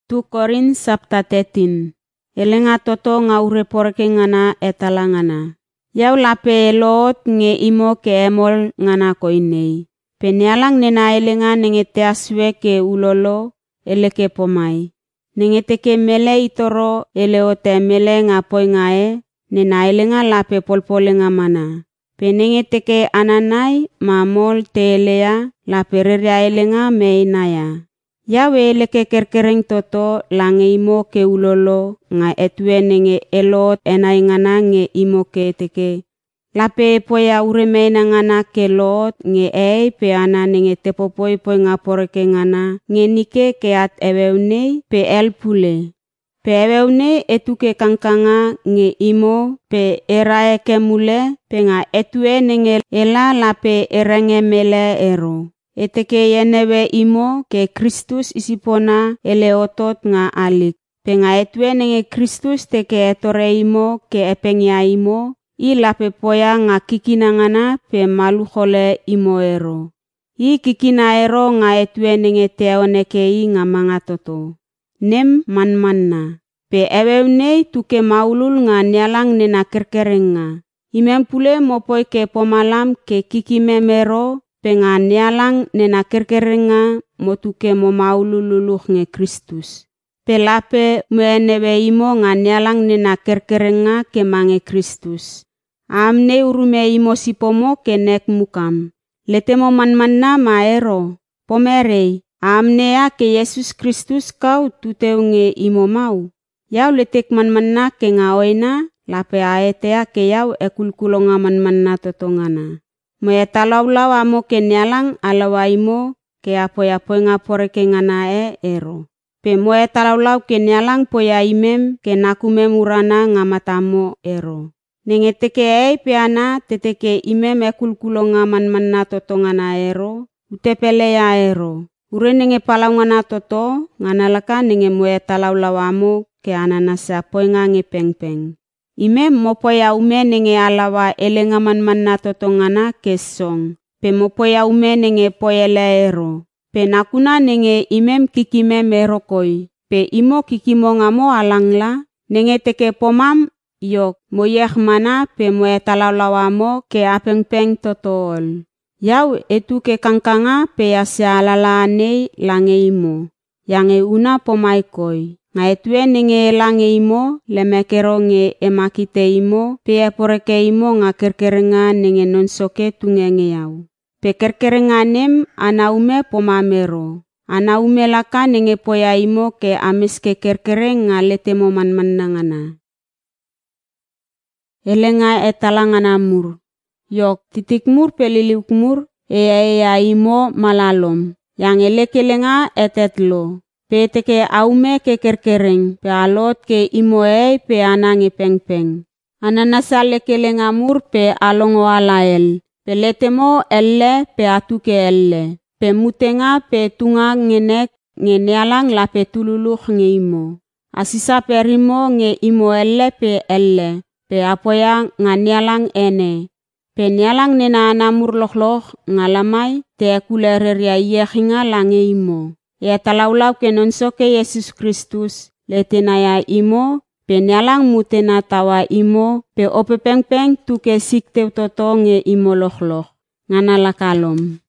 2 Korin sabta 13. Elenga toto nga ure porke ngana etalangana. Yau lape elot nge imo ke emol ngana koinei. Penialang nena elenga nenge te aswe ke ulolo ele ke pomai. Nenge teke mele itoro ele ote mele nga poi ngae nena elenga lape polpole nga mana. Penenge teke ananai mamol te elea lape reria elenga me inaya. Yawe eleke kerkereng toto lange imo ke ulolo nga etue nenge elot enai ngana nge imo ke teke. Lape poya ureme na ngana ke lot nge pe ana nenge tepopoi poi nga poreke ngana nge nike ke at eweunei pe el pule. Pe eweunei etuke kangkanga nge imo pe erae ke mule pe nga etue nenge ela lape erenge mele ero. Eteke yenewe imo ke Kristus isipona ele otot nga alik. Pe nga etue nenge Kristus teke etore imo ke epengia imo, I lape poya nga kikina ngana pe malukhole imo ero. I kikina ero nga etue nenge teoneke nga mga toto. Nem manmanna. Pe eweunei tuke maulul nga nialang nena kerkereng nga. Imem pule mopoi ke pomalam ke kikimemero pe nga nialang nena kerkerenga motuke mo maulululuh nge Kristus. Pe lape muenewe imo nga nialang nena kerkerenga ke mange Kristus. Amne urume imo sipomo ke nek mukam. Letemo manmanna maero. Pomerei, amnea ke Yesus Kristus kau tuteu nge imo mau. Yau letek manmanna ke nga oina, lape aetea ke yau ekulkulonga manmanna totongana. Moe talaulau amo ke nialang alawa imo ke apoy-apoy nga poreke ngana ero. Pe moe talaulau ke nialang poya imem ke nakumem urana nga matamo ero. Nenge teke pe ana teteke imem ekulkulonga manmanna totongana ero, utepele ya ero. Ure nenge palaungana toto ngana laka nenge moe talaulau amo ke ananasa apoy nga nge pengpeng. Imem mopoya ume nenge alawa elenga manmanna totongana ke song. Pe mopoya ume nenge poyele ero. Pe nakuna nenge imem kikimem erokoi. Pe imo kikimo ngamo alangla. Nenge teke pomam yok moyeh mana pe moe talalawamo ke apengpeng totol. Yau etu ke kangkanga pe asya alala anei lange imo. Yange una pomai koi. Nga etue nenge lange imo lemekero nge emakite imo pe eporeke imo nga kerkerenga nenge nonsoke tungenge yau. Pe kerkerenga nem anaume pomamero. Anaume laka nenge poya imo ke ameske kerkereng nga letemo manmanangana. Elenga etalangana mur. Yok titik mur pe liliuk mur ea imo malalom. Yang elekelenga etetlo. Pe teke aume ke kerkereng pe alot ke imo pe anange pengpeng. Ananasa lekelenga mur pe alongo alael. Pe letemo elle pe atuke elle. Pe mutenga pe tunga ngenek nge nialang lape tululuh nge imo. Asisa perimo nge imo elle pe elle. Pe apoya nga nialang ene. Pe nialang nena anamur loh ngalamai te kulereria yehinga lange imo. Ya talaulau ke nonso ke Yesus Kristus letenaya imo pe nialang mutena tawa imo pe opepengpeng tuke sikteu toto nge imo loh ngana lakalom.